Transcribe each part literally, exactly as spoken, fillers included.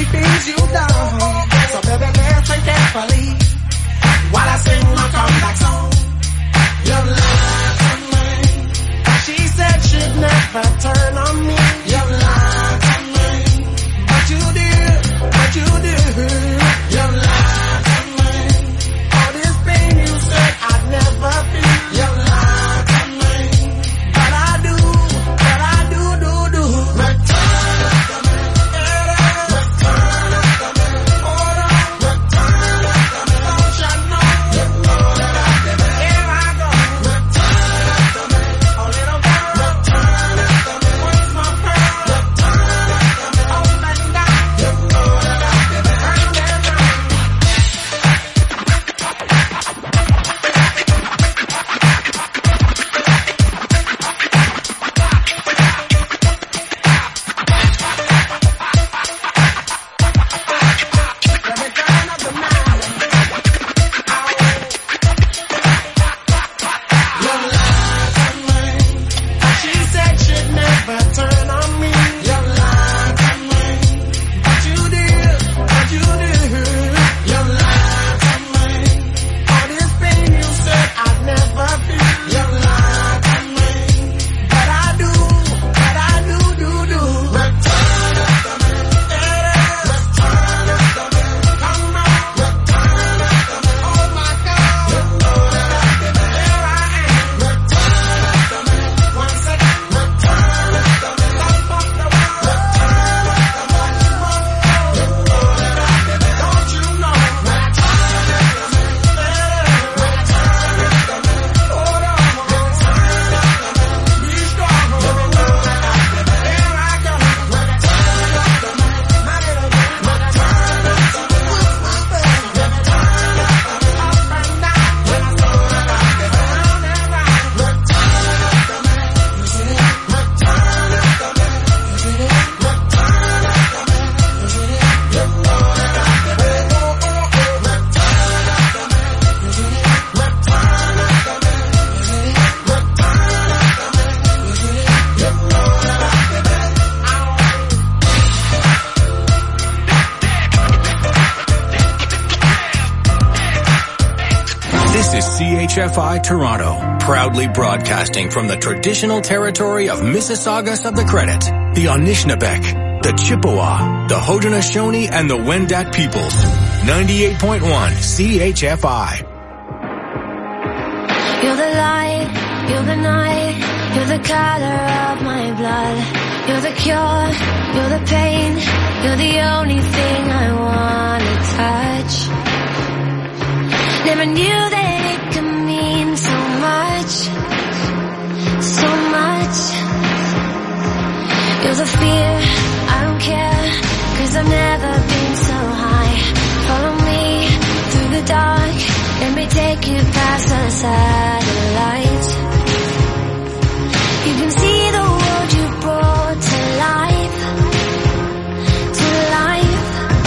things you've done. So baby, listen carefully while I sing my comeback song. You lied to me. She said she'd never turn on me. You lied to me. But you did, but you did. You lied to me. All this pain you said I'd never feel. You lied to me. But I do, but I do, do, do. Return it to me. Return it to me. Hold on. Return it to me. Don't you know? You know that I did it. Here I go. Return it to me. Oh little girl. Return it to me. Where's my pearl? Return it to me. Oh baby, you know that I did it. Bring them down. She said she'd never turn on me. You lied to me. But you did, but you did. You lied to me. All this pain you said I'd never feel. You lied to me. But I do, but I do, do, do. Return it to me. Return it to me. Come on. Return it to me. Oh my God. You know that I did it. Here I am. Return it to me. Once again. Return it to me. Don't fuck the world. Return it to me. You know that I did it. Don't you know? Return it to me. Return it to me. Hold on. Return it to me. Be strong. You know that I did it. Here I go. Return it to me. My little girl. Return it to me. What's my thing? Return it to me. Up and down. When I saw that I did it. Round and round. Return it to me. You see it? Return it to me. You see it? Return it to me. You see it? You know that I did it. Oh, oh, oh. Return it to me. You see it? Return it to me. You see it? Return it to me. You see it? You know that I did it. This is C H F I Toronto, proudly broadcasting from the traditional territory of Mississaugas of the Credit, the Anishinaabeg, the Chippewa, the Haudenosaunee, and the Wendat peoples. ninety-eight point one C H F I. You're the light, you're the night, you're the color of my blood. You're the cure, you're the pain, you're the only thing I wanna touch. Never knew that it could mean so much, so much. You're the fear, I don't care, cause I've never been so high. Follow me through the dark, let me take you past the satellites. You can see the world you brought to life, to life.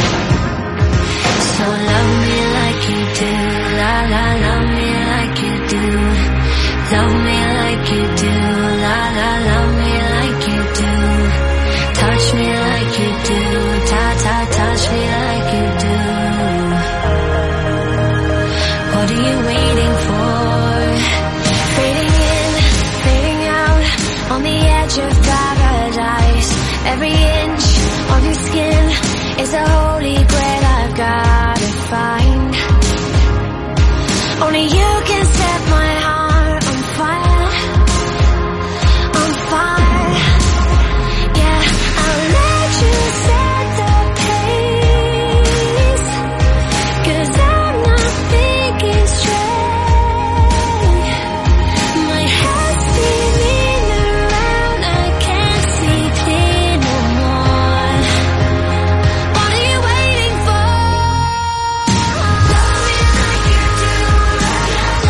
So love me like you do, la la, love me like you do. Love me like you do, la la, love me like you do. Touch me like you do, ta ta, touch me like you do. What are you waiting for? Fading in, fading out, on the edge of paradise. Every inch of your skin is a holy grail I've gotta find. Only you can set my heart on fire, on fire. Yeah, I'll let you set the pace, cause I'm not thinking straight. My head's spinning around, I can't see clear no more. What are you waiting for? Love me like you do, la la.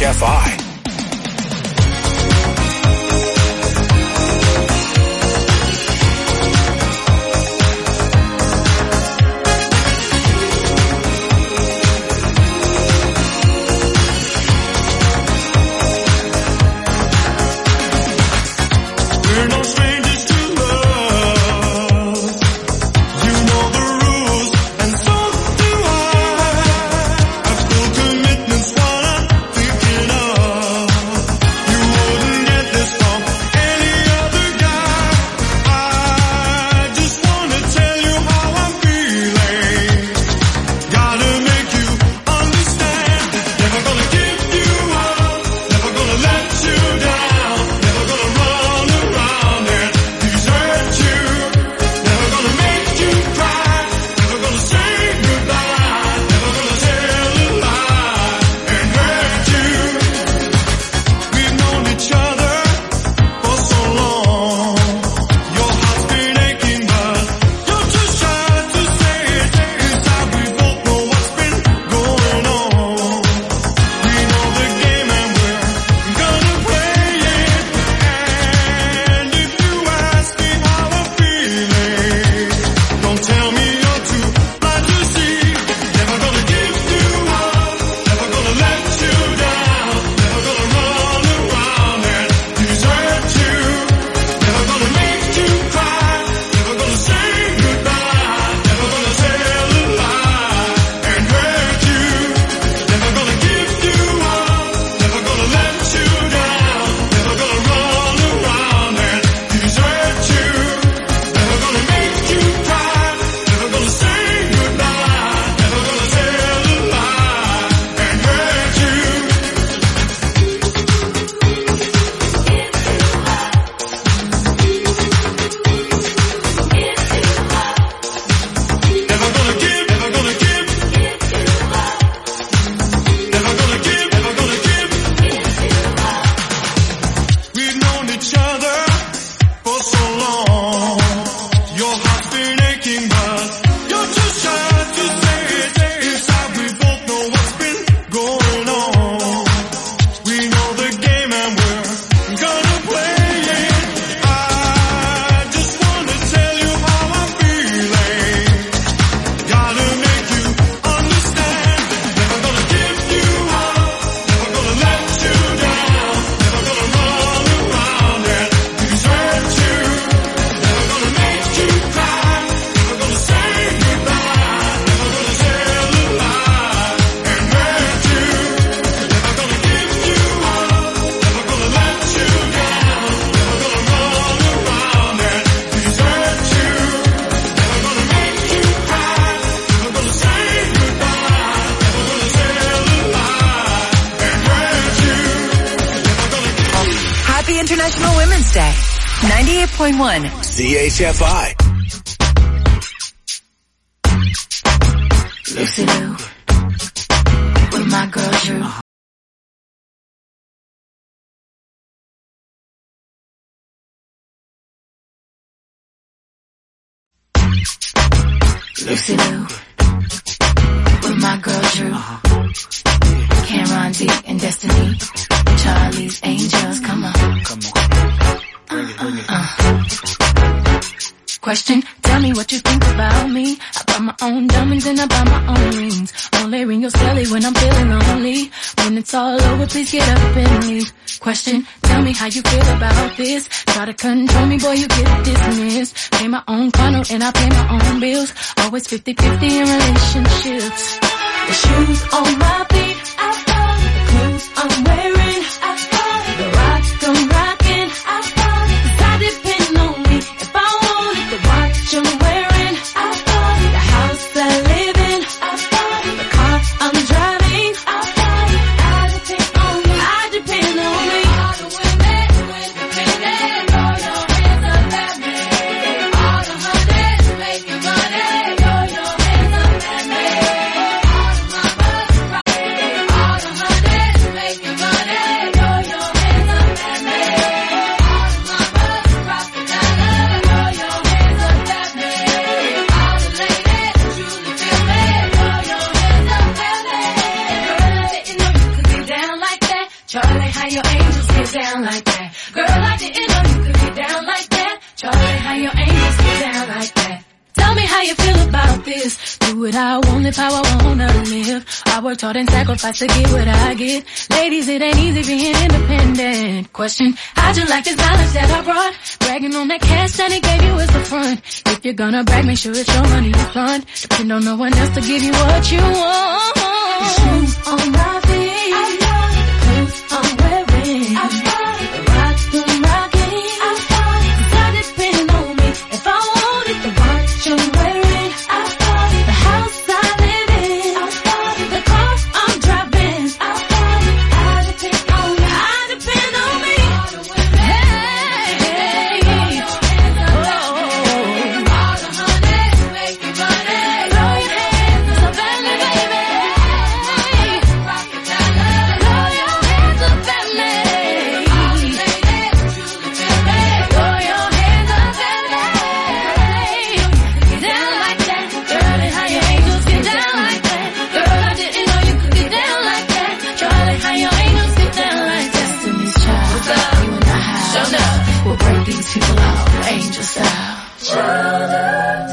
H F I. We're no strangers to love. You know the rules, and so do I. I've full commitment's what I'm thinking of. You wouldn't get this from any other guy. I just wanna tell you how I'm feeling. Gotta make you understand. Never gonna give you up. Never gonna let you down. Never gonna run around and desert you. Never gonna make you cry. Never gonna say goodbye. Never gonna tell a lie and hurt you. We've known each other for so long. Your heart's been aching, but you're too shy to say it. Inside we both know what's been going on. We know the game and we're gonna play it. And if you ask me how I'm feeling, don't tell me you're too blind to see. Never gonna give you up. Never gonna let you down. Never gonna run around and desert you. Never gonna make you cry. Never gonna say goodbye. Never gonna tell a lie and hurt you. Never gonna give you up. Never gonna let you down. Never gonna run around and desert you. Never gonna make you cry. Never gonna say goodbye. Never gonna tell a lie and hurt you. Never gonna give, never gonna give. Never gonna give, never gonna give. We've known each other for so long. Your heart's been aching, but you're too shy to say it. Inside we both know what's been going on. We know the game and we're gonna play it. I just wanna tell you how I'm feeling. Gotta make you understand. Never gonna give you up. Never gonna let you down. Never gonna run around and desert you. Never gonna make you cry. Never gonna say goodbye. Never gonna tell a lie and hurt you. Never gonna give you up. Never gonna let you down. Never gonna run around and desert you. Never gonna make you cry. Never gonna say goodbye. Never gonna tell a lie and hurt you. Never gonna give you. Happy International Women's Day. ninety-eight point one. C H F I. Lucy Lou. With my girl Drew. Lucy Lou. With my girl Drew. Cameron D and Destiny. Charlie's Angels, come on. Come on. Bring it, bring it. Uh. Question, tell me what you think about me. I buy my own diamonds and I buy my own rings. Only ring your celly when I'm feeling lonely. When it's all over, please get up and leave. Question, tell me how you feel about this. Try to control me, boy, you get dismissed. Pay my own funnel and I pay my own bills. Always fifty-fifty in relationships. The shoes on my feet, I bought it. The clothes I'm wearing, I bought it. The rock I'm rocking, I bought it. 'Cause I depend on me if I want it. The watch I'm wearing, I bought it. The house I live in, I bought it. The car I'm driving, I bought it. I depend on me, I depend on me. All the women, independent, throw your hands up at me. All the hunters making money, throw your hands up at me. All the mamas, all the hunters making money. your angels get down like that. Girl, I didn't know you could get down like that. Charlie, how your angels get down like that. Tell me how you feel about this. Do what I want, live how I wanna live. I worked hard and sacrificed to get what I get. Ladies, it ain't easy being independent. Question, how'd you like this knowledge that I brought? Bragging on that cash that he gave you is the front. If you're gonna brag, make sure it's your money you fund. Depend on no one else to give you what you want. The shoes on my feet, I bought it. The clothes I'm wearing, I bought it. The watch I'm rocking, I bought it. Cause I depend on me if I want it. The watch I'm wearing, I bought it. The house I live in, I bought it. The car I'm driving, I bought it. I depend on me, I depend on me. Hey, hey, oh, all the honey to make me money. Throw your hands up, family, baby. Rock it down, throw your hands up, family. All the ladies truly feel me. Throw your hands up, family. Get down like that, girl, and how your angels get down like that. Girl, I didn't know you could get down like that. Charlie, how your angels get down like that. Destiny's Child, what's up? You and I have shown up. We'll break these people out, angel style. Child of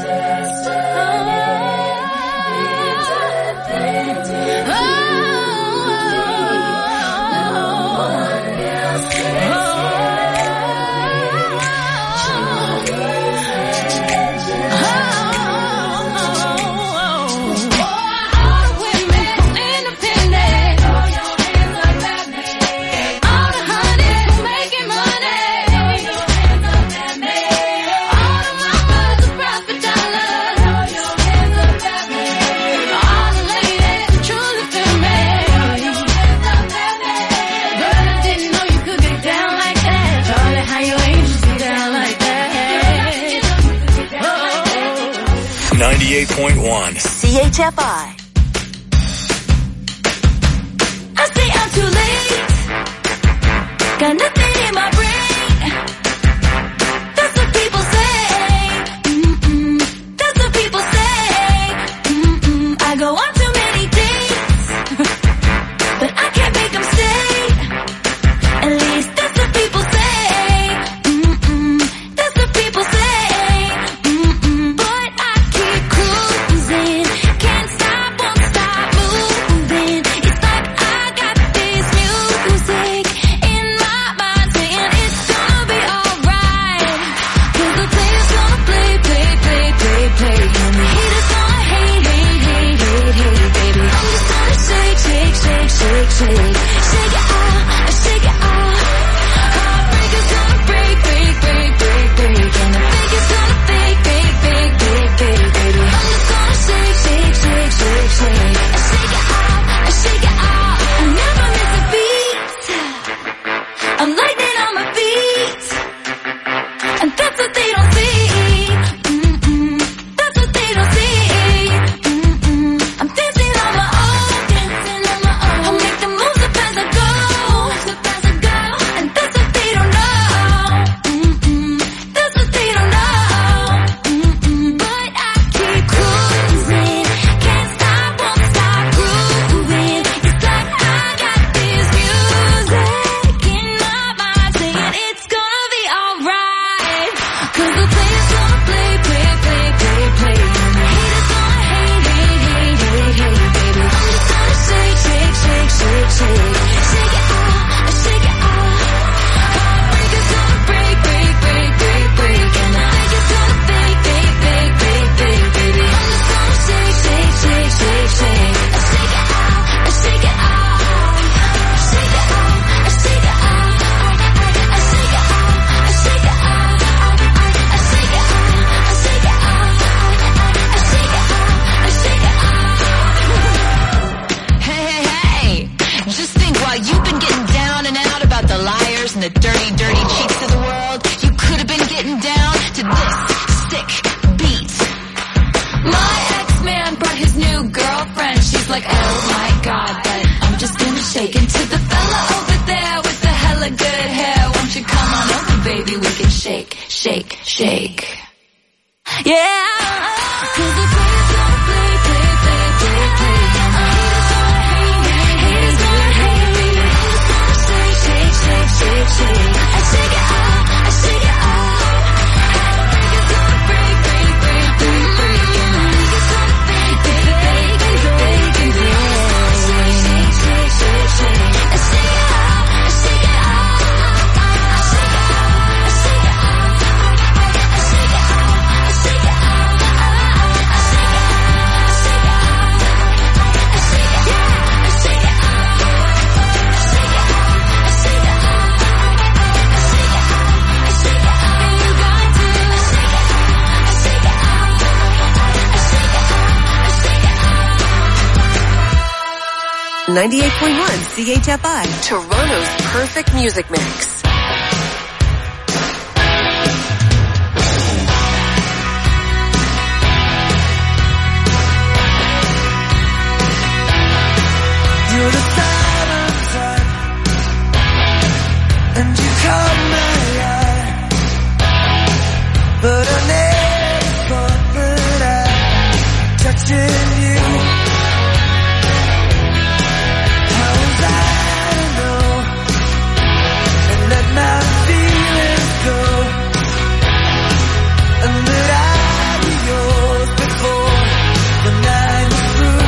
ninety-eight point one C H F I. I say I'm too late. Got nothing in my brain. That's what people say. Mm-mm. That's what people say. Mm-mm. I go on too many dates, but I can't make them stay. At least that's what people say. Mm-mm. That's what people say. Mm-mm. But I keep cruising. Can't stop, won't stop moving. It's like I got this music in my mind saying it's gonna be alright. Cause the players gonna play, play, play, play, play. And the haters gonna hate, hate, hate, hate, hate, baby. I'm just gonna shake, shake, shake, shake, shake. Shake it out, shake it out. Heartbreakers gonna break, break, break, break, break. And the fake is gonna fake, fake, fake, fake, fake, baby. I'm just gonna shake, shake, shake, shake, shake. I shake it out, I shake it out. I never miss a beat. I'm lightning on my feet, and that's what they don't see. Mm-mm. That's what they don't see. Mm-mm. I'm dancing on my own, dancing on my own. I'll make the moves up as I go, up as I go, and that's what they don't know. Mm-mm. That's what they don't know. Mm-mm. But I keep cruising, can't stop, won't stop grooving. It's like I got this music in my mind saying it's gonna be alright. Cause the players gonna play, play, play, play, play. And the haters gonna hate, hate, hate, hate, hate, baby. I'm just gonna shake, shake, shake, shake, shake. Shake it out, shake it out. Heartbreakers gonna break, break, break, break, break. And the fake is gonna fake, fake, fake, fake, fake, baby. I'm just gonna shake, shake, shake, shake, shake. I shake it out, I shake it out. I shake it out, I shake it out. I shake it out, I shake it out. I shake it out, I shake it out. I shake it out, I shake it out. Hey, hey, hey. Just think, while you've been getting down and out about the liars and the dirty, dirty cheats of the world, you could have been getting down to this sick beat. My ex-man brought his new girlfriend. She's like, oh my god, but I'm just gonna shake into the fella over there with the hella good hair. Won't you come on over, baby? We can shake, shake, shake. Yeah. Cause the players gonna play, play, play, play, play. And the haters gonna hate, haters gonna hate me. I'm just gonna shake, shake, ninety-eight point one C H F I, Toronto's perfect music mix. You're the silent type, and you caught my eye, but I never thought that I'd touching you. How was I to know and let my feelings go, and that I'd be yours before the night was through?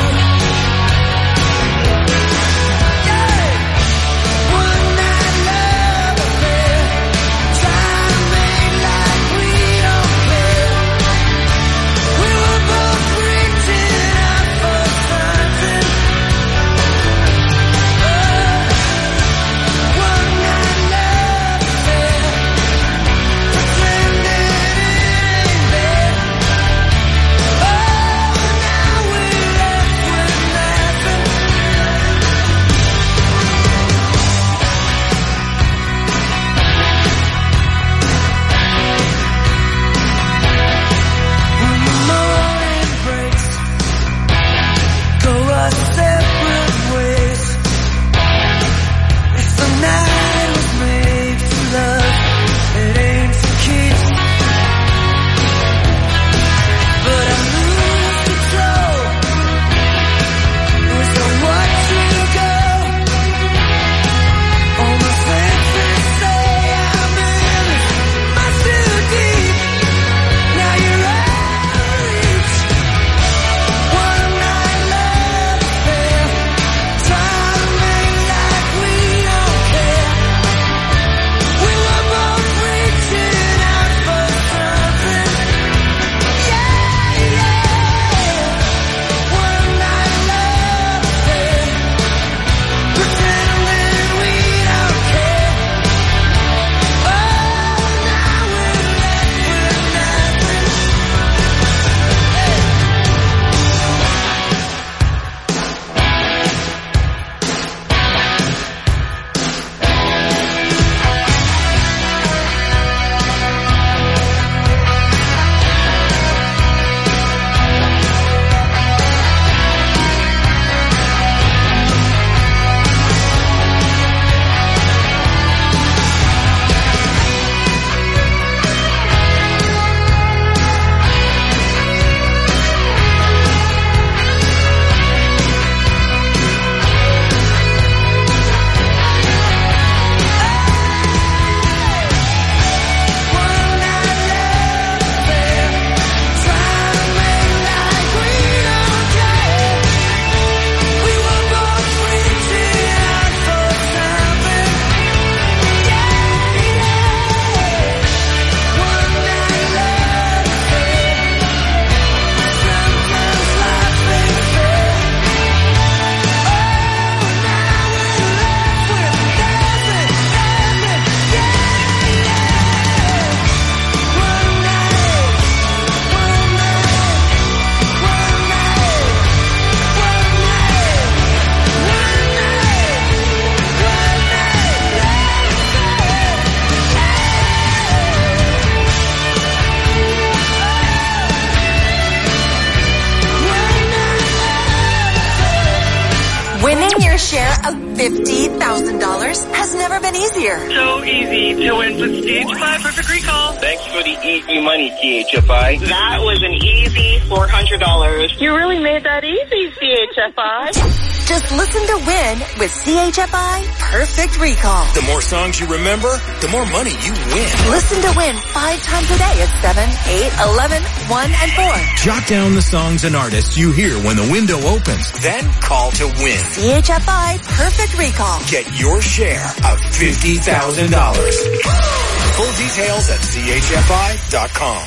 share of fifty thousand dollars has never been easier. So easy to win with C H F I Perfect Recall. Thanks for the easy money, C H F I. That was an easy four hundred dollars. You really made that easy, C H F I. Just listen to win with C H F I Perfect Recall. The more songs you remember, the more money you win. Listen to win five times a day at seven, eight, eleven, one, and four. Jot down the songs and artists you hear when the window opens. Then call to win. C H F I Perfect Recall. Get your share of fifty thousand dollars. Full details at C H F I dot com.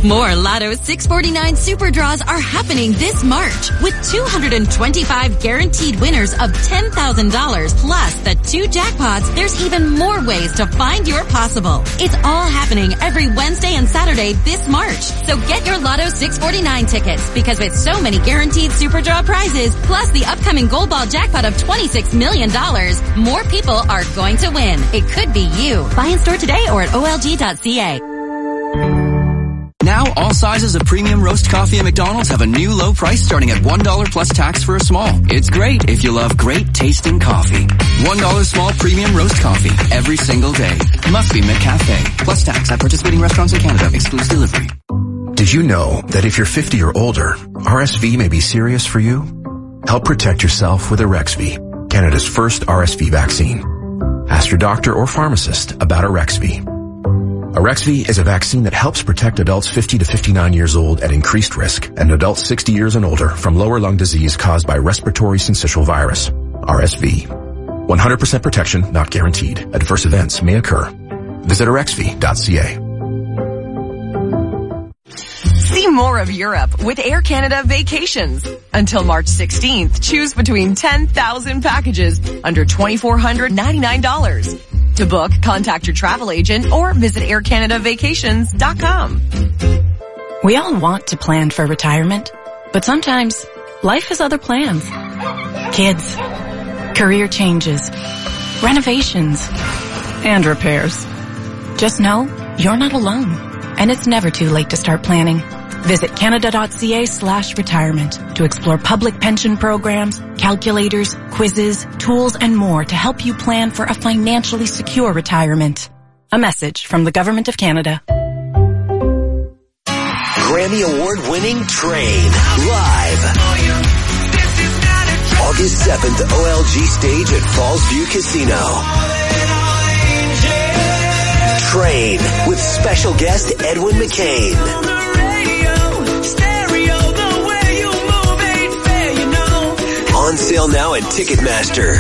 More Lotto six forty-nine Super Draws are happening this March with two hundred twenty-five guaranteed winners of ten thousand dollars plus the two jackpots. There's even more ways to find your possible. It's all happening every Wednesday and Saturday this March. So get your Lotto six forty-nine tickets because with so many guaranteed Super Draw prizes plus the upcoming Gold Ball jackpot of twenty-six million dollars, more people are going to win. It could be you. Buy in store today or at O L G dot C A. Now, all sizes of premium roast coffee at McDonald's have a new low price starting at one dollar plus tax for a small. It's great if you love great tasting coffee. one dollar small premium roast coffee every single day. Must be McCafe. Plus tax at participating restaurants in Canada. Excludes delivery. Did you know that if you're fifty or older, R S V may be serious for you? Help protect yourself with Arexvy, Canada's first R S V vaccine. Ask your doctor or pharmacist about Arexvy. Arexvy is a vaccine that helps protect adults fifty to fifty-nine years old at increased risk and adults sixty years and older from lower lung disease caused by respiratory syncytial virus, R S V. one hundred percent protection, not guaranteed. Adverse events may occur. Visit arexvy dot c a. See more of Europe with Air Canada Vacations. Until March sixteenth, choose between ten thousand packages under two thousand four hundred ninety-nine dollars. To book, contact your travel agent or visit air canada vacations dot com. We all want to plan for retirement, but sometimes life has other plans. Kids, career changes, renovations, and repairs. Just know you're not alone, and it's never too late to start planning. Visit canada dot c a slash retirement to explore public pension programs, calculators, quizzes, tools, and more to help you plan for a financially secure retirement. A message from the Government of Canada. Grammy Award-winning Train, live. August seventh, O L G stage at Falls View Casino. Train, with special guest Edwin McCain. On sale now at Ticketmaster.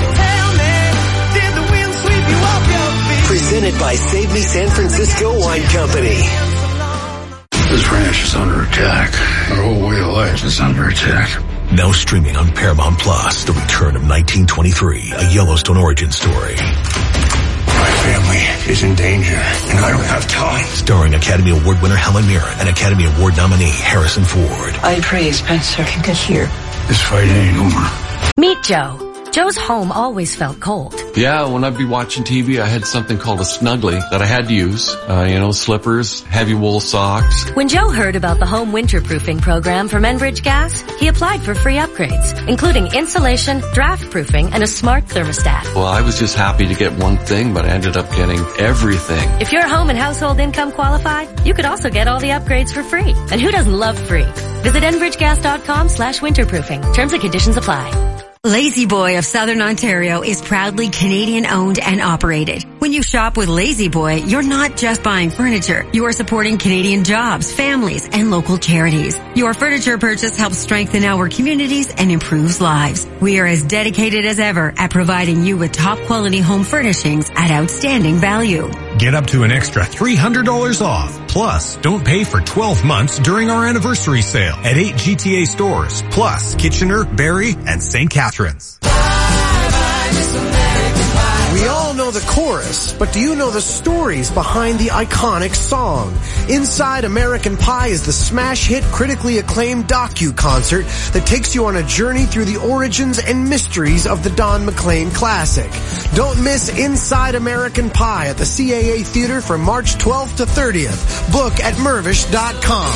Presented by Save Me San Francisco Wine Company. This ranch is under attack. Our whole way of life is under attack. Now streaming on Paramount Plus, the return of nineteen twenty-three, a Yellowstone origin story. My family is in danger, and I don't have time. Starring Academy Award winner Helen Mirren and Academy Award nominee Harrison Ford. I pray Spencer can get here. This fight ain't over. Meet Joe. Joe's home always felt cold. Yeah, when I'd be watching T V, I had something called a Snuggly that I had to use. Uh, you know, slippers, heavy wool socks. When Joe heard about the home winterproofing program from Enbridge Gas, he applied for free upgrades, including insulation, draft proofing, and a smart thermostat. Well, I was just happy to get one thing, but I ended up getting everything. If you're home and household income qualified, you could also get all the upgrades for free. And who doesn't love free? Visit enbridge gas dot com slash winterproofing. Terms and conditions apply. Lazy Boy of Southern Ontario is proudly Canadian owned and operated. When you shop with Lazy Boy, you're not just buying furniture. You are supporting Canadian jobs, families, and local charities. Your furniture purchase helps strengthen our communities and improves lives. We are as dedicated as ever at providing you with top quality home furnishings at outstanding value. Get up to an extra three hundred dollars off. Plus, don't pay for twelve months during our anniversary sale at eight G T A stores, plus Kitchener, Barrie, and Saint Catharines. We all know the chorus, but do you know the stories behind the iconic song? Inside American Pie is the smash hit, critically acclaimed docu-concert that takes you on a journey through the origins and mysteries of the Don McLean classic. Don't miss Inside American Pie at the C A A Theater from March twelfth to thirtieth. Book at mervish dot com.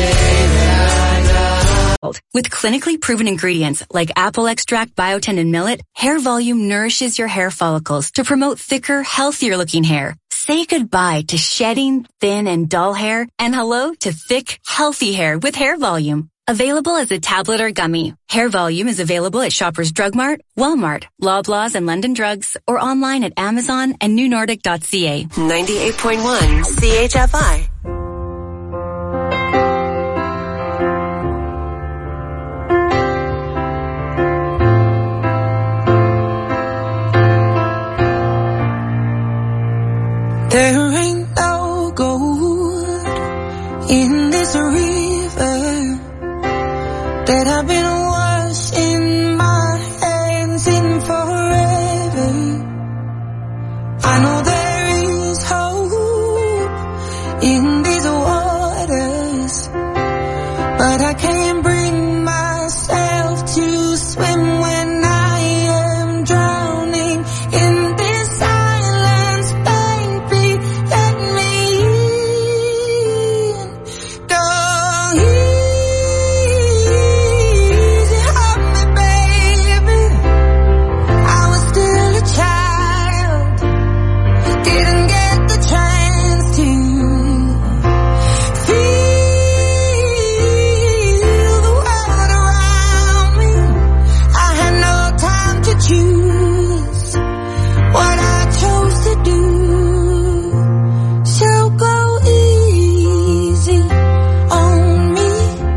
With clinically proven ingredients like apple extract, biotin, and millet, Hair Volume nourishes your hair follicles to promote thicker, healthier-looking hair. Say goodbye to shedding, thin, and dull hair, and hello to thick, healthy hair with Hair Volume. Available as a tablet or gummy, Hair Volume is available at Shoppers Drug Mart, Walmart, Loblaws, and London Drugs, or online at Amazon and new nordic dot c a. ninety-eight point one C H F I. There ain't no gold in this river that I've been washing my hands in forever. I know there is hope in these waters, but I can't bring myself to swim when I am drowning in this silence, baby. Let me in. Go easy on me, baby. I was still a child, didn't get the chance to feel the world around me. I had no time to choose what I chose to do. So go easy on me.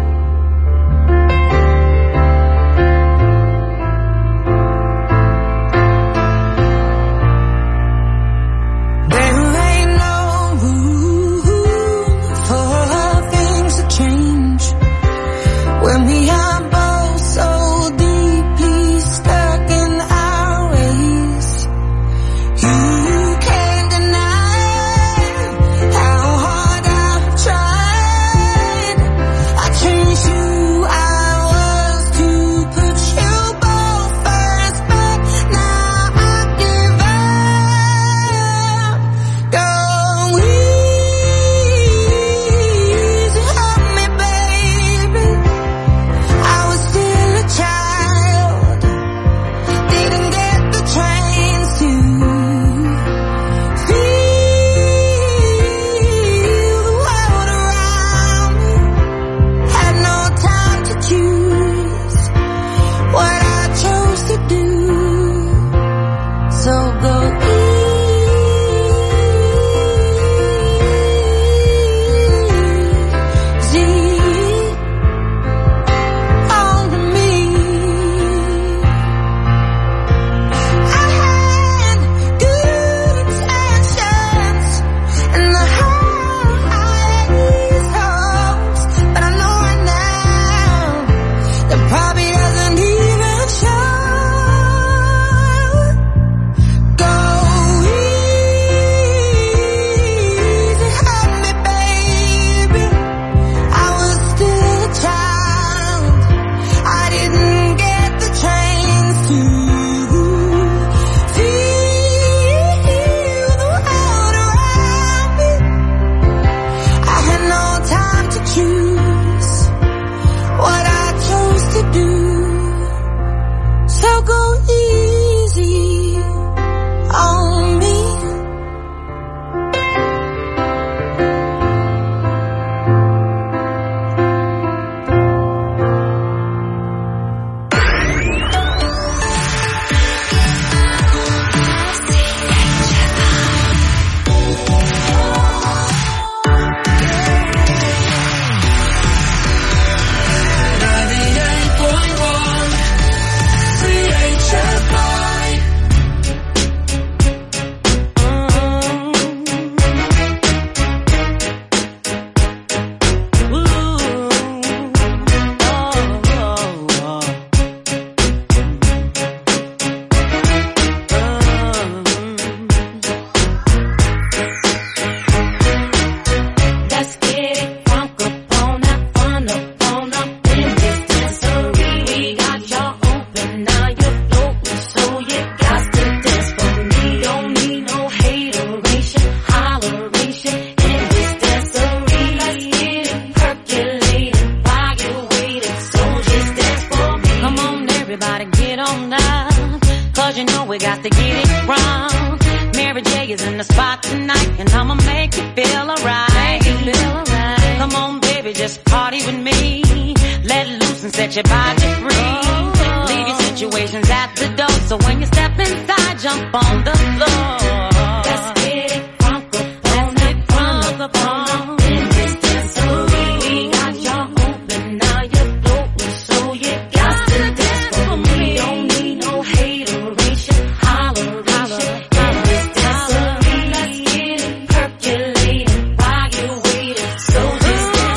There ain't no room for things to change when we are both so deeply stuck in our ways. You can't deny how hard I've tried. I changed who I was to put you both first, but now I give up. Go easy on me, baby. I was still a child, didn't get the chance to feel the world around me. Had no time to choose what I chose to do. So go easy on me. I had good intentions and the highest hopes, but I know right now that probably doesn't even show. Go easy on me, baby. I was still a child, I didn't get the chance to feel the world around me. I had no time to choose what I chose to do. So go easy on me. ninety-eight point one C H F I. Let's get it crunk up on that fun up on up in this dancery. We got y'all open, now you're floating, so you got to dance for me. Don't need no hateration, holleration in this dancery. Let's get it percolated while you're waiting, so just dance for me. Come on, everybody, get on now, cause you know we got to get it wrong. Mary J is in the spot tonight, and I'ma make you feel alright. Come on, baby, just party with me. Let loose and set your body free. Leave your situations at the door, so when you step inside, jump on the floor. Let's get it crunk up, let's get crunk up on in this dancery. We got y'all open, now you're floating, so you got to dance for me. Don't need no hateration, holleration in this dancery. Let's get it percolated while you're waiting, so just dance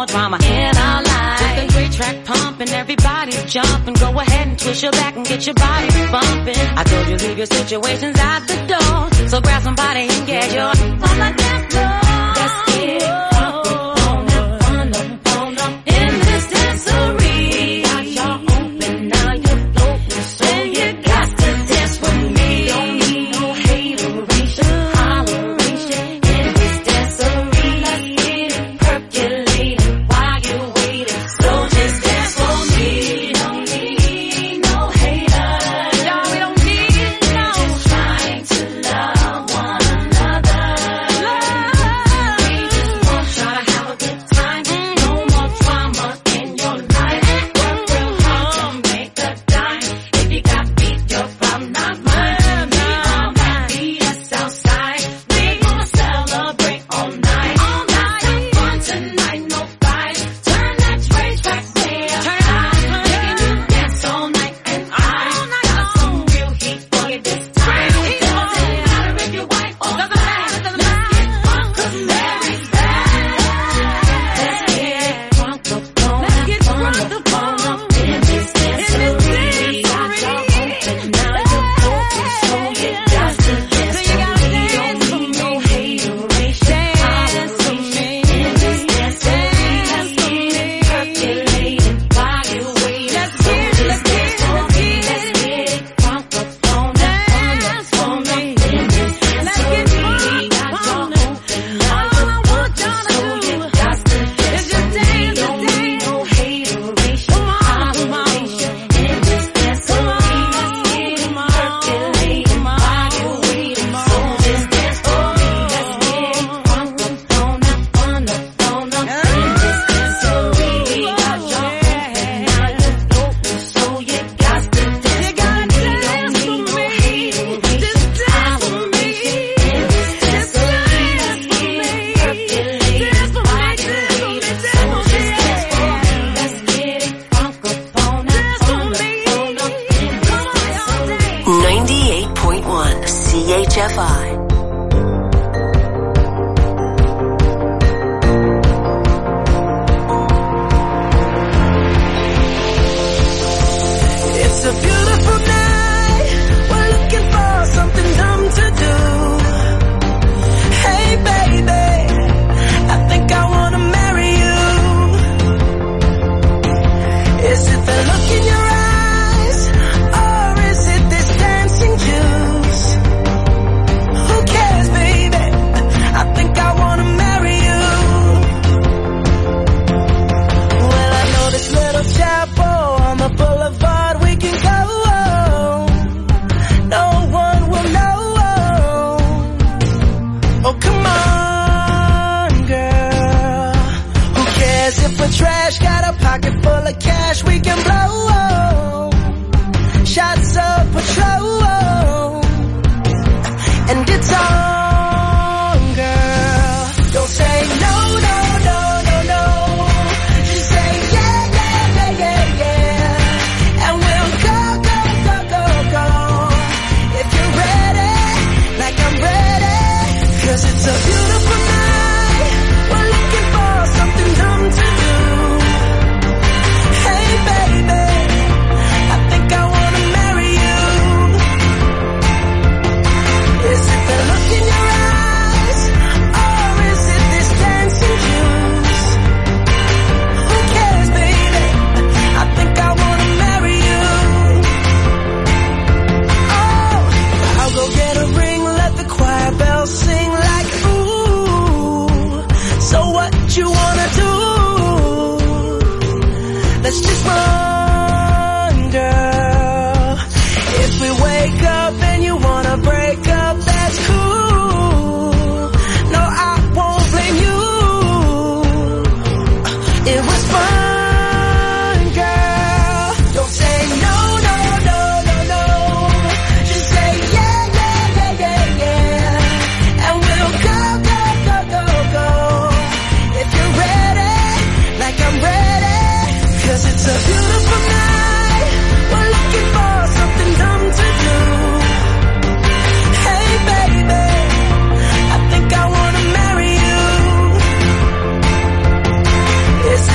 drama in our life. With a great track pumping, everybody's jumping. Go ahead and twist your back and get your body bumping. I told you leave your situations at the door. So grab somebody and get your on the dance floor. Let's get up, on up, on up, on up in this dancery. Got y'all open, now you're floating, so you got to dance with me. Don't need no hateration, holleration in this dancery. Let's get it percolating while you're waiting, so just dance for me. Don't need no haters, y'all, we don't need no trying to love one another. We just want y'all to have a good time. No more drama in your life. Work real hard to make a dime. If you got beat, your problem not mine. We all got beat us outside. We gonna celebrate all night. All night, have fun tonight, no fights. Turn that racetrack there. Turn it on, making you dance all night. And I got some real heat for you this time. It doesn't matter if you're white or black. Let's get drunk 'cause Mary's back. Let's get drunk upon Let's get drunk upon up in this dancery. Got y'all open, now you're open, so you got to dance for me. Don't need no hateration, holleration in this dancery. Let's get it percolating while you're waiting. Let's get it, let's get it, let's get it. Let's get it drunk upon up, dance for me in this dancery. Got y'all open, now you're open, so you got to dance for me. Don't need no hateration, holleration in this dancery. Let's get it percolating while you're waiting, so just dance for me. Let's get it drunk upon up, on up, on up in this dancery. Got y'all open, now you're open, so you got to dance for me. Don't need no hateration, holleration in this dancery. Let's get it percolating while you're waiting, so just dance for me. Let's get it drunk upon up, on up, on up in this dancery. ninety-eight point one C H F I. It's a beautiful night. We're looking for something dumb to do. Hey baby, I think I wanna marry you. Is it the look in your eyes, or is it this dancing juice? Who cares, baby? I think I wanna marry you. Well, I know this little chapel on the boulevard we can go. No one will know. Oh, come on, girl. Who cares if we're trash? Got a pocket full of cash we can blow. Shots of Patrol. And it's on, girl. Don't say no, no, no, no, no. Just say yeah, yeah, yeah, yeah, yeah. And we'll go, go, go, go, go. If you're ready, like I'm ready. 'Cause it's a beautiful night. We're looking for something dumb to do. Hey baby, I think I wanna marry you. Is it the look in your eyes, or is it this dancing juice? Who cares, baby? I think I wanna marry you. Oh, I'll go get a ring, let the choir bells sing like ooh. So what you wanna do? Let's just run, girl. If we wake up and you wanna break up, that's cool. No, I won't blame you. It was fun, girl. Don't say no, no, no, no, no. Just say yeah, yeah, yeah, yeah, yeah. And we'll go, go, go, go, go. If you're ready, like I'm ready. 'Cause it's a beautiful night. We're looking for something dumb to do. Hey baby, I think I wanna marry you. Is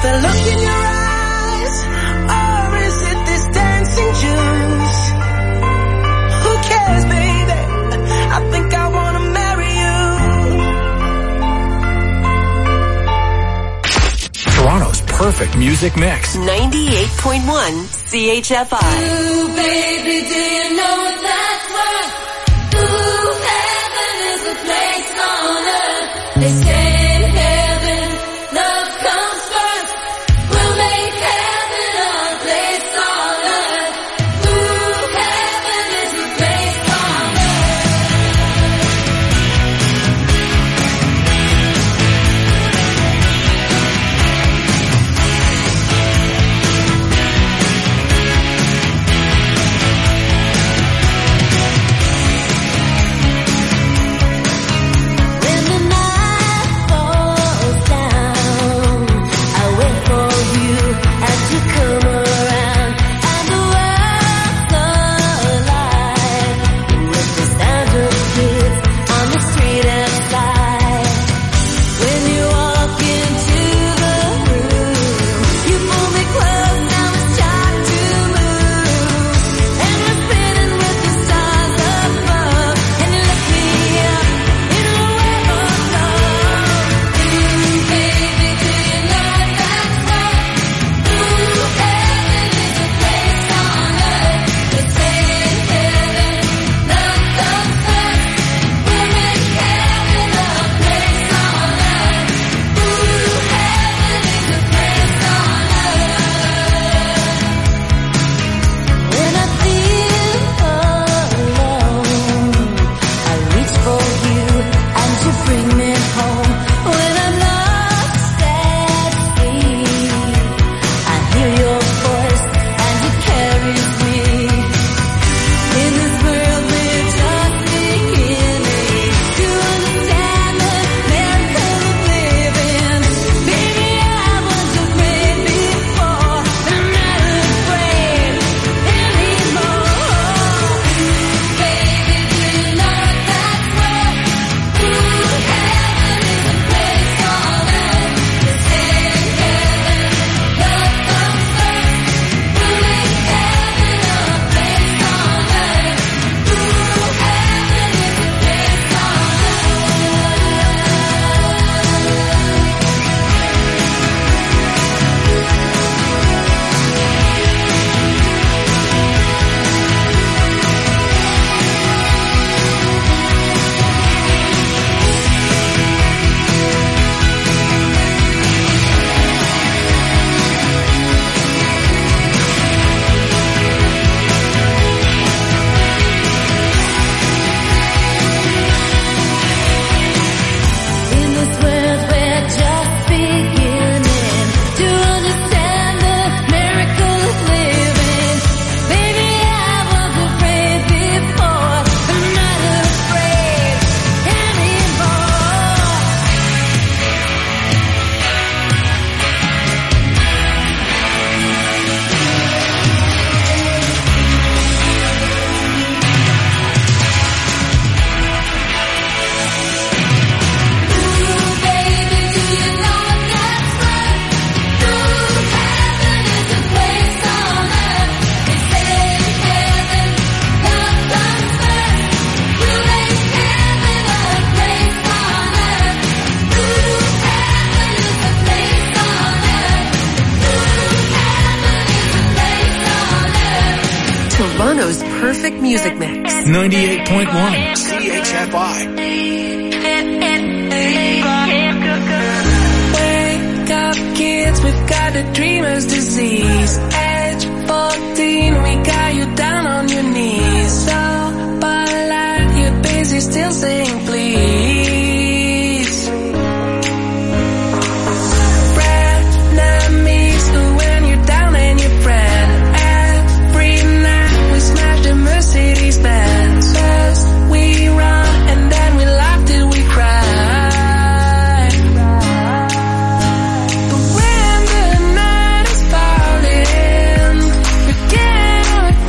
the look in your eyes, or is it this dancing juice? Who cares, baby? I think I wanna marry you. Toronto's perfect music mix. ninety-eight point one C H F I. Ooh, baby, do you know what that's worth? Ooh, heaven is a place on earth. They say in heaven, love comes first. We'll make heaven a place on earth. Ooh, heaven is a place on When the night falls down, I wait for you as you come around, and the world's alive with the sound of kids on the street outside. When you walk into the room, you pull me close, now it's time to move, and we're spinning with the stars above, and you lift me up in a web of love. Ooh, baby, do you know what that's worth? Ooh, heaven is a place on earth. They say in heaven, love comes first. We'll make heaven a place on earth. Ooh, heaven is a place on earth. When I feel alone, I reach for you and you bring me home. When I'm lost at sea, I hear your voice and it carries me. In this world we're just beginning to understand the miracle of living. Baby, I was afraid before, but I'm not afraid anymore. Baby, do you know what that's worth? Ooh, heaven is a place on earth. They say in heaven, love comes first. We'll make heaven a place on earth. Ooh, heaven is a place on In this world we're just beginning to understand the miracle of living. Baby, I was afraid before, but I'm not afraid anymore. Ooh, baby, do you know what that's worth? Ooh, heaven is a place on earth. They say in heaven, love comes first. We'll make heaven a place on earth. Ooh, heaven is a place on earth. Ooh, heaven is a place on earth. Toronto's perfect music mix. ninety-eight point one C H F I. Wake up, kids, we've got a dreamer's disease. Age fourteen, we got you down on your knees. So polite, you're busy still saying please. Frenemies, who when you're down and your friend. Every night we smash the Mercedes Benz. First we run and then we laugh till we cry. But when the night is falling, forget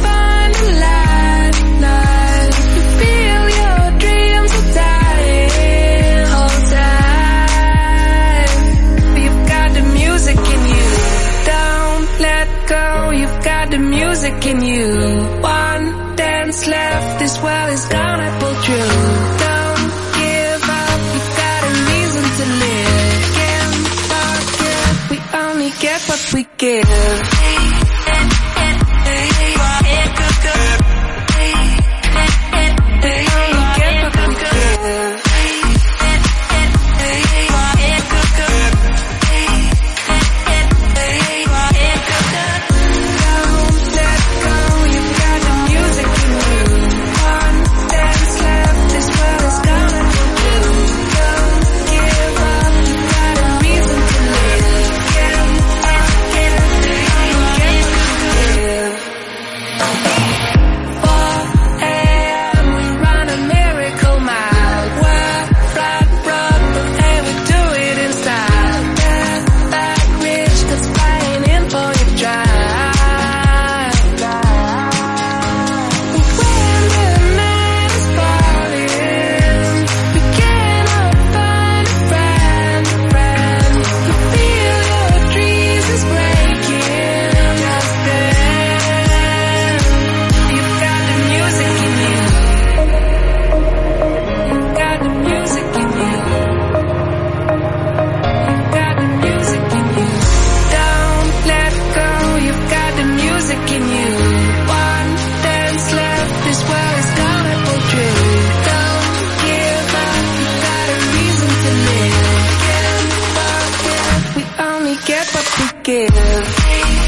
give.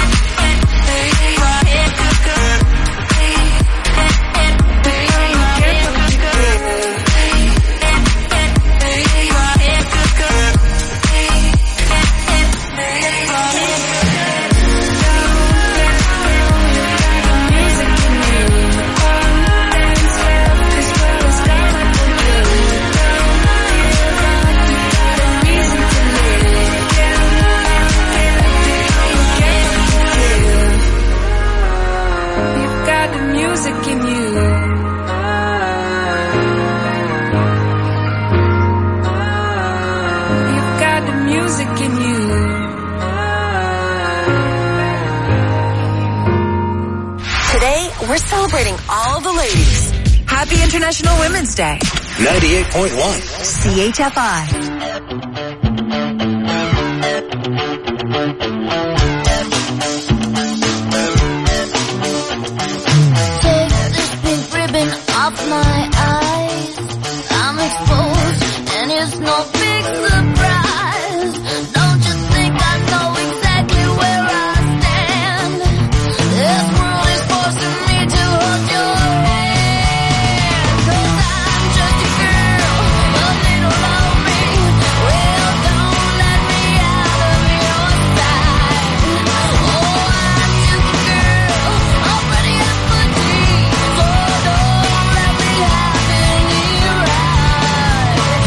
We're celebrating all the ladies. Happy International Women's Day. ninety-eight point one. C H F I. Take this pink ribbon off my eyes. I'm exposed and it's no big surprise. Don't you think I know exactly where I stand? This world is forcing me to hold your hand. 'Cause I'm just a girl, a little lonely. Well, don't let me out of your sight. Oh, I'm just a girl, already at the G. So don't let me have any rights.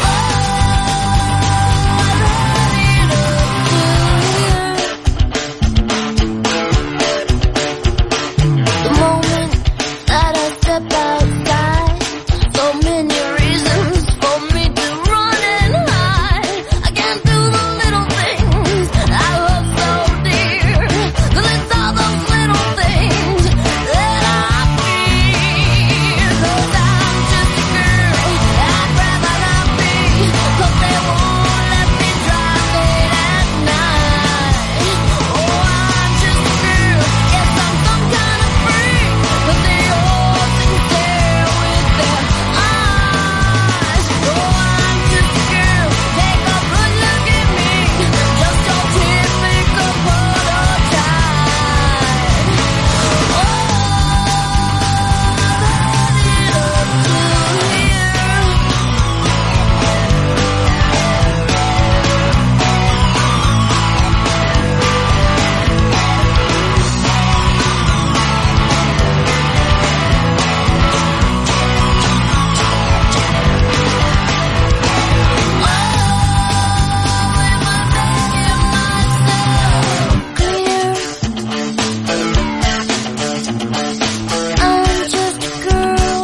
The moment that I step outside, so many reasons for me to run and hide. I can't do the little things I love so dear, 'cause it's all those little things that I fear. 'Cause I'm just a girl, I'd rather not be, 'cause they won't let me drive late at night. Oh, I'm just a girl, yes, I'm some kind of freak, but they all seem to stare with their eyes. Oh, I'm just a girl, take a good look at me, just your typical prototype. Oh, I'm just a girl.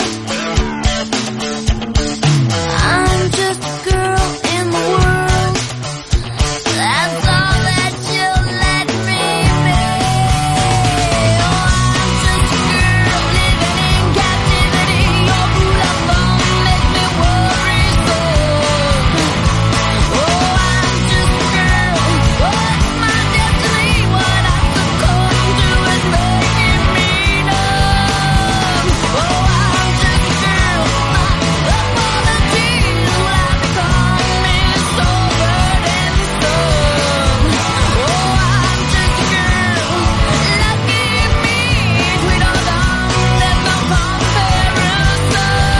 I'm just a girl in the world. That's all that you'll let me be. Oh, I'm just a girl living in captivity. Your brutal phone makes me worry so. Oh, I'm just a girl. What's my destiny? What I succumb to is making me numb. Oh, I'm just a girl. My apologies will have become me so burdensome. Oh, I'm just a girl. Lucky me, sweeter than there's no comparison.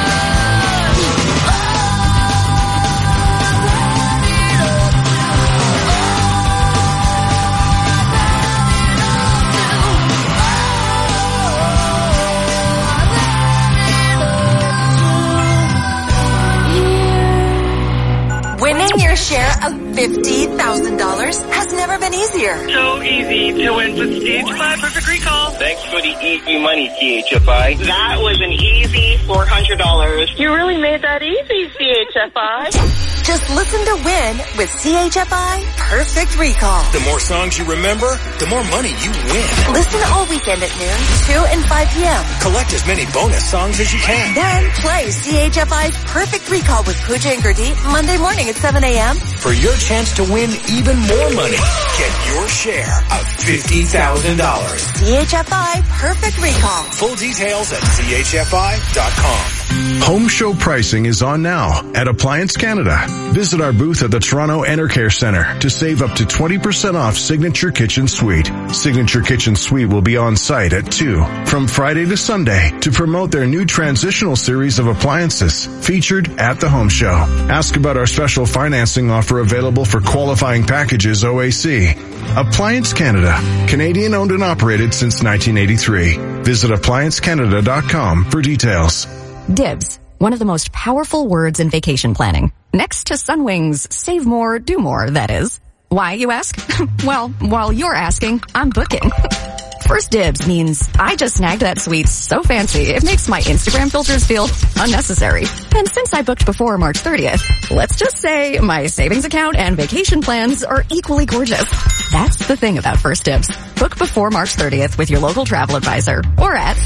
Winning your share of fifty thousand dollars has never been easier. So easy to win with C H F I Perfect Recall. Thanks for the easy money, C H F I. That was an easy four hundred dollars. You really made that easy, C H F I. Just listen to win with C H F I Perfect Recall. The more songs you remember, the more money you win. Listen all weekend at noon, two and five p.m. Collect as many bonus songs as you can. Then play C H F I's Perfect Recall with Pooja and Gurdeep Monday morning at seven a.m. For your chance to win even more money, get your share of fifty thousand dollars. C H F I Perfect Recall. Full details at C H F I dot com. Home show pricing is on now at Appliance Canada. Visit our booth at the Toronto Enercare Centre to save up to twenty percent off Signature Kitchen Suite. Signature Kitchen Suite will be on site at two from Friday to Sunday to promote their new transitional series of appliances featured at the home show. Ask about our special financing offer available for qualifying packages O A C. Appliance Canada, Canadian owned and operated since nineteen eighty-three. Visit appliance canada dot com for details. Dibs, one of the most powerful words in vacation planning. Next to Sunwing's save more, do more, that is. Why, you ask? Well, while you're asking, I'm booking. First Dibs means I just snagged that suite so fancy it makes my Instagram filters feel unnecessary. And since I booked before March thirtieth, let's just say my savings account and vacation plans are equally gorgeous. That's the thing about First Dibs. Book before March thirtieth with your local travel advisor or at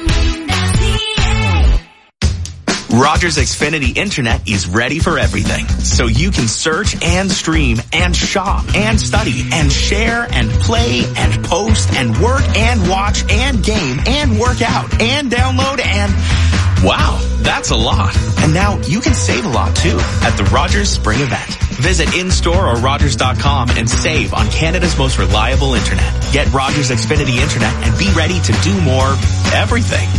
Rogers Xfinity Internet is ready for everything. So you can search and stream and shop and study and share and play and post and work and watch and game and work out and download and... Wow, that's a lot. And now you can save a lot too at the Rogers Spring Event. Visit in-store or rogers dot com and save on Canada's most reliable internet. Get Rogers Xfinity Internet and be ready to do more everything.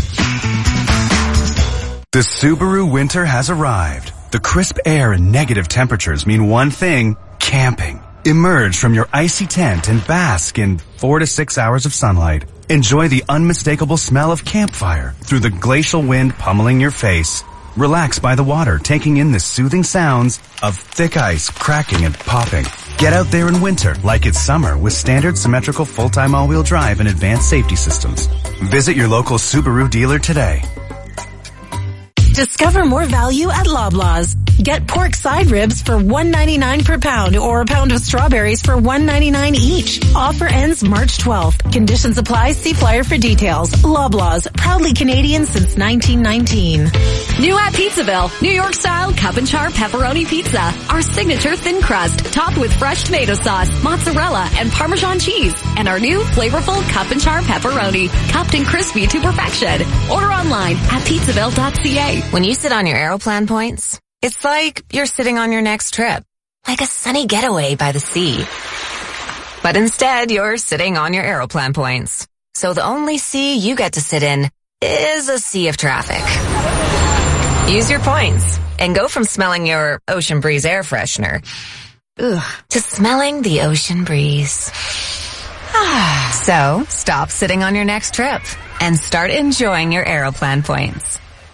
The Subaru winter has arrived. The crisp air and negative temperatures mean one thing, camping. Emerge from your icy tent and bask in four to six hours of sunlight. Enjoy the unmistakable smell of campfire through the glacial wind pummeling your face. Relax by the water, taking in the soothing sounds of thick ice cracking and popping. Get out there in winter like it's summer with standard symmetrical full-time all-wheel drive and advanced safety systems. Visit your local Subaru dealer today. Discover more value at Loblaws. Get pork side ribs for one ninety-nine per pound or a pound of strawberries for one ninety-nine each. Offer ends March twelfth. Conditions apply. See flyer for details. Loblaws, proudly Canadian since nineteen nineteen. New at Pizzaville, New York style cup and char pepperoni pizza. Our signature thin crust, topped with fresh tomato sauce, mozzarella, and Parmesan cheese. And our new flavorful cup and char pepperoni, cupped and crispy to perfection. Order online at pizzaville dot c a. When you sit on your Aeroplan points, it's like you're sitting on your next trip. Like a sunny getaway by the sea. But instead, you're sitting on your Aeroplan points. So the only sea you get to sit in is a sea of traffic. Use your points and go from smelling your Ocean Breeze air freshener ugh, to smelling the ocean breeze. So stop sitting on your next trip and start enjoying your Aeroplan points.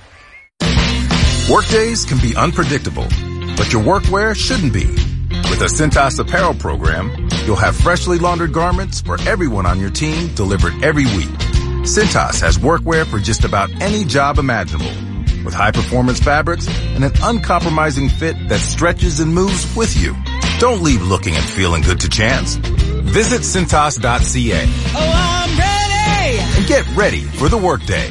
Workdays can be unpredictable, but your workwear shouldn't be. With a Cintas apparel program, you'll have freshly laundered garments for everyone on your team delivered every week. Cintas has workwear for just about any job imaginable, with high-performance fabrics and an uncompromising fit that stretches and moves with you. Don't leave looking and feeling good to chance. Visit cintas dot c a. Oh, I'm ready! And get ready for the workday.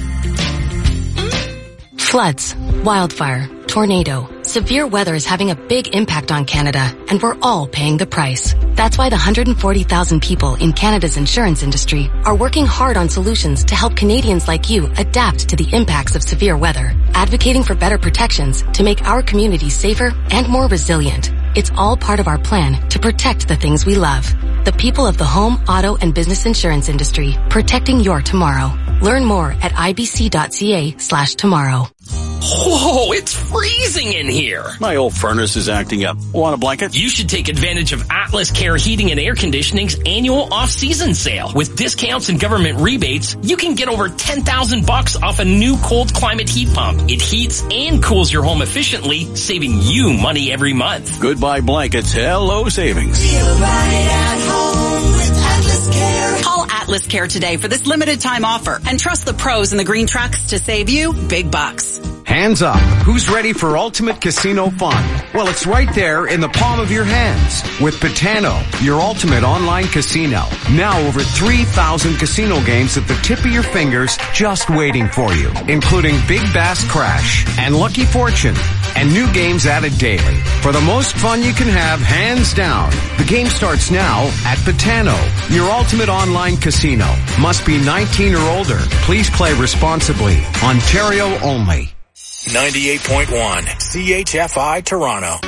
Floods, wildfire, tornado. Severe weather is having a big impact on Canada, and we're all paying the price. That's why the one hundred forty thousand people in Canada's insurance industry are working hard on solutions to help Canadians like you adapt to the impacts of severe weather, advocating for better protections to make our communities safer and more resilient. It's all part of our plan to protect the things we love. The people of the home, auto, and business insurance industry, protecting your tomorrow. Learn more at ibc dot c a slash tomorrow. Whoa, it's freezing in here. My old furnace is acting up. Want a blanket? You should take advantage of Atlas Care Heating and Air Conditioning's annual off-season sale. With discounts and government rebates, you can get over ten thousand bucks off a new cold climate heat pump. It heats and cools your home efficiently, saving you money every month. Goodbye blankets. Hello savings. Feel right at home with Atlas Care. Call Atlas Care today for this limited time offer and trust the pros in the green trucks to save you big bucks. Hands up. Who's ready for ultimate casino fun? Well, it's right there in the palm of your hands with Betano, your ultimate online casino. Now over three thousand casino games at the tip of your fingers just waiting for you, including Big Bass Crash and Lucky Fortune and new games added daily. For the most fun you can have, hands down. The game starts now at Betano, your ultimate online casino. Must be nineteen or older. Please play responsibly. Ontario only. ninety-eight point one C H F I Toronto.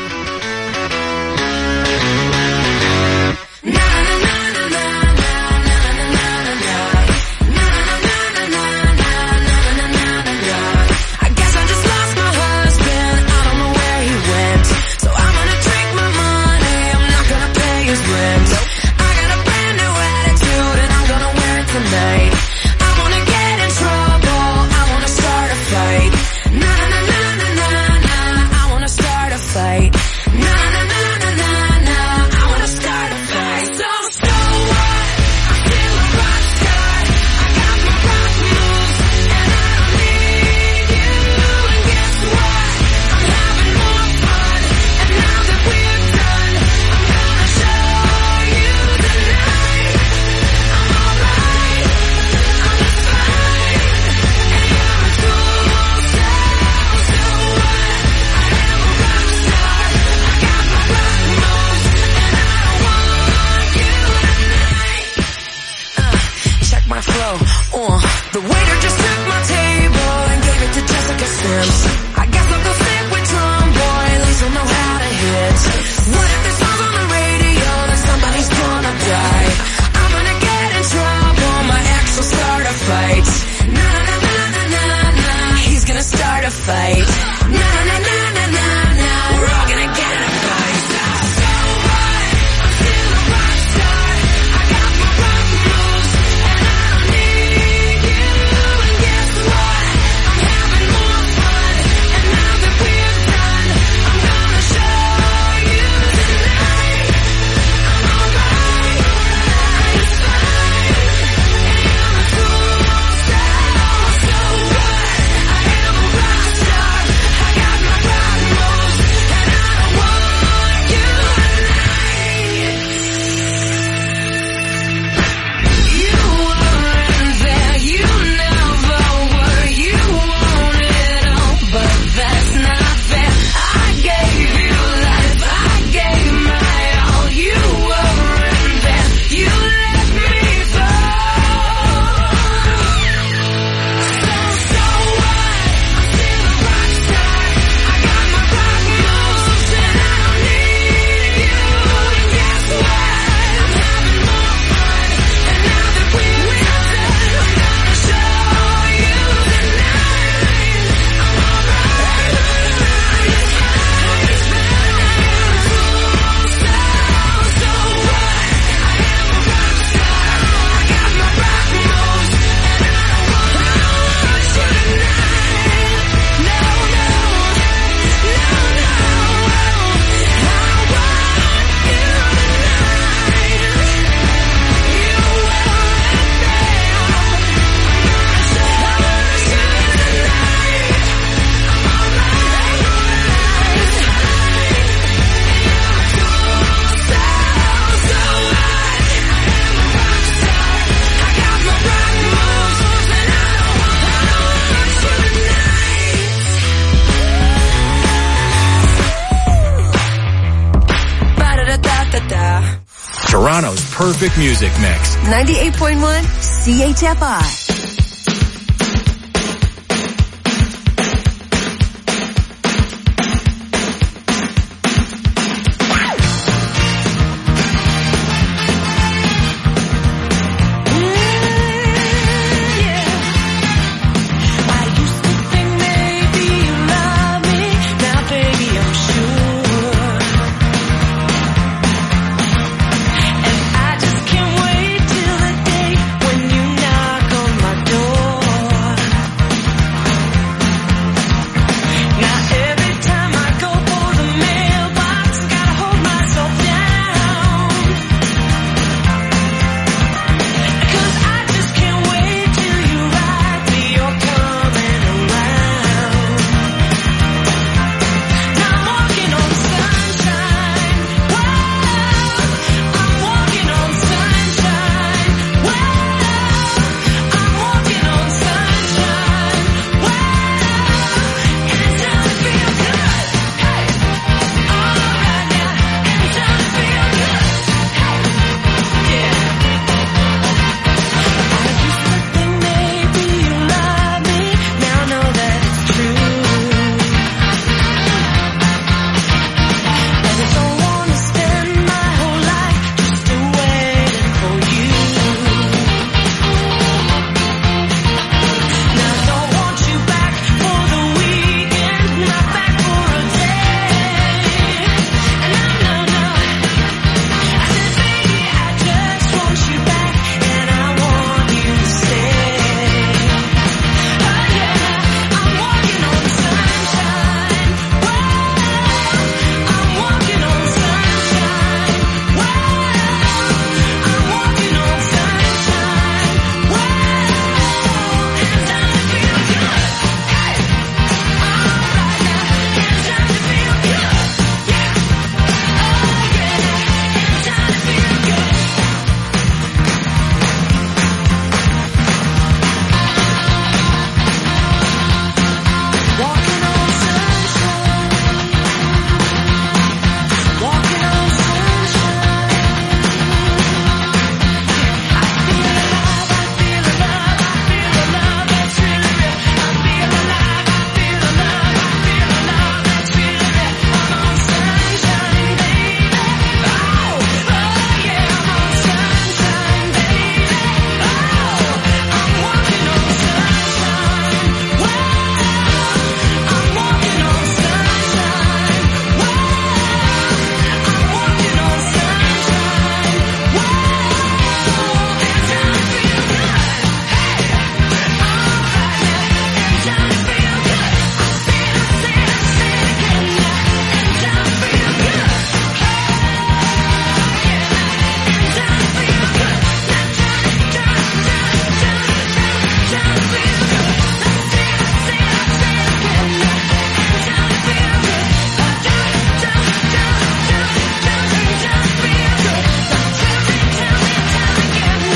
Toronto's perfect music mix. ninety-eight point one C H F I.